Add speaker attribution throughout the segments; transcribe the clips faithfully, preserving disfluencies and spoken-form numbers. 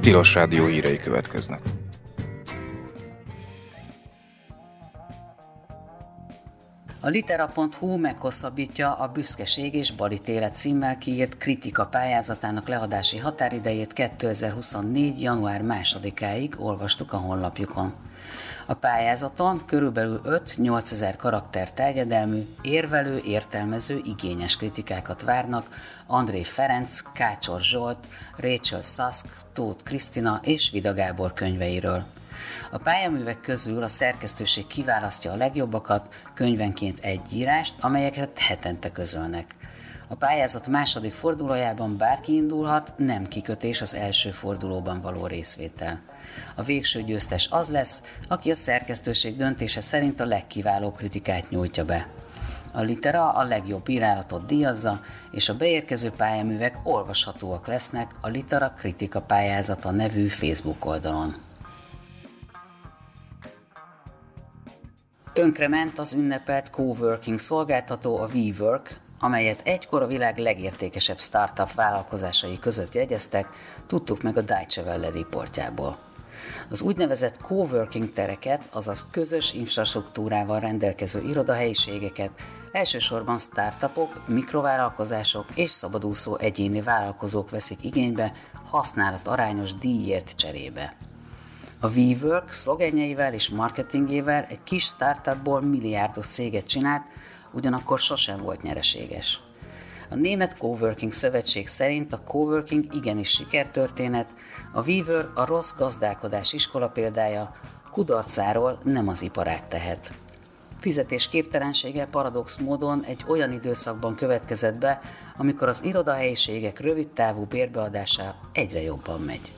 Speaker 1: Tilos Rádió hírei következnek.
Speaker 2: A litera pont hu meghosszabbítja a Büszkeség és Balit élet címmel kiírt kritika pályázatának leadási határidejét kétezer-huszonnégy. január másodikáig, olvastuk a honlapjukon. A pályázaton körülbelül öt-nyolcezer karakter terjedelmű, érvelő, értelmező, igényes kritikákat várnak André Ferenc, Kácsor Zsolt, Rachel Sask, Tóth Krisztina és Vida Gábor könyveiről. A pályaművek közül a szerkesztőség kiválasztja a legjobbakat, könyvenként egy írást, amelyeket hetente közölnek. A pályázat második fordulójában bárki indulhat, nem kikötés az első fordulóban való részvétel. A végső győztes az lesz, aki a szerkesztőség döntése szerint a legkiválóbb kritikát nyújtja be. A Litera a legjobb írálatot díjazza, és a beérkező pályaművek olvashatóak lesznek a Litera Kritika Pályázata nevű Facebook oldalon. Tönkrement az ünnepelt coworking szolgáltató, a WeWork, amelyet egykor a világ legértékesebb startup vállalkozásai között jegyeztek, tudtuk meg a Deutsche Welle riportjából. Az úgynevezett coworking tereket, azaz közös infrastruktúrával rendelkező irodahelyiségeket elsősorban startupok, mikrovállalkozások és szabadúszó egyéni vállalkozók veszik igénybe használat arányos díjért cserébe. A WeWork szlogenjeivel és marketingével egy kis startupból milliárdos céget csinált, ugyanakkor sosem volt nyereséges. A Német Coworking Szövetség szerint a coworking igenis sikertörténet, a WeWork a rossz gazdálkodás iskola példája, kudarcáról nem az iparág tehet. Fizetésképtelensége paradox módon egy olyan időszakban következett be, amikor az irodahelyiségek rövidtávú bérbeadása egyre jobban megy.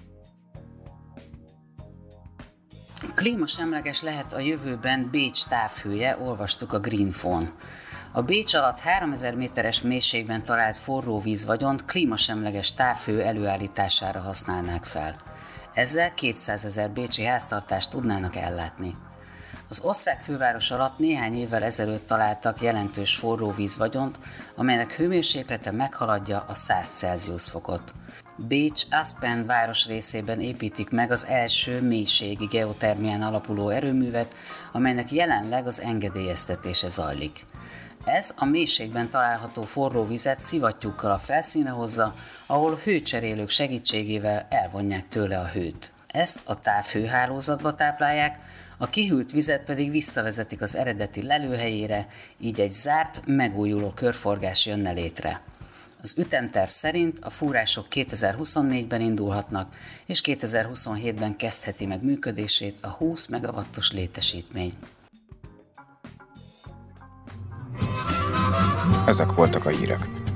Speaker 2: Klímasemleges lehet a jövőben Bécs távhője, olvastuk a Greenphone. A Bécs alatt háromezer méteres mélységben talált forróvízvagyont klímasemleges távhő előállítására használnák fel. Ezzel kétszázezer bécsi háztartást tudnának ellátni. Az osztrák főváros alatt néhány évvel ezelőtt találtak jelentős forróvízvagyont, amelynek hőmérséklete meghaladja a száz Celsius fokot. Bécs Aspen városrészében építik meg az első mélységi geotermián alapuló erőművet, amelynek jelenleg az engedélyeztetése zajlik. Ez a mélységben található forró vizet szivattyúkkal a felszínre hozza, ahol hőcserélők segítségével elvonják tőle a hőt. Ezt a távhőhálózatba táplálják, a kihűlt vizet pedig visszavezetik az eredeti lelőhelyére, így egy zárt, megújuló körforgás jönne létre. Az ütemterv szerint a fúrások kétezer-huszonnégyben indulhatnak, és kétezer-huszonhétben kezdheti meg működését a húsz megawattos létesítmény.
Speaker 1: Ezek voltak a hírek.